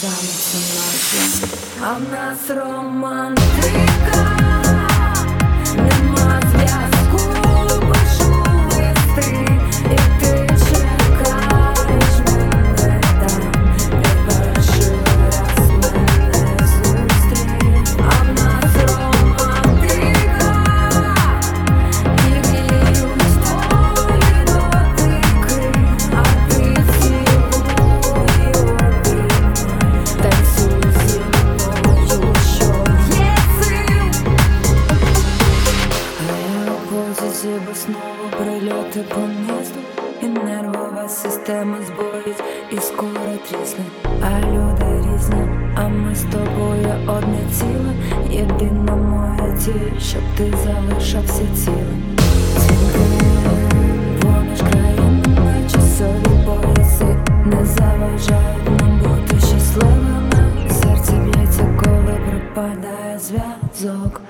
останеться нашим. А в нас романтика, нема зв'язку, пишу листи, і ти чекаєш мене там, де перший раз мене зустрів. А в нас романтика, і гріють твої дотики, а ти цілуй обіймай, танцюй зі мною, що є сил. Аеропозиції, бо знову прильоти по місту, і нервова система збоїть, і скоро трісне. А люди різні, а ми з тобою одне ціле. Єдина моя ціль, щоб ти залишався цілим. Поміж країнами часові пояси не заважають нам бути щасливими. Серце б'ється, коли пропадає зв'язок.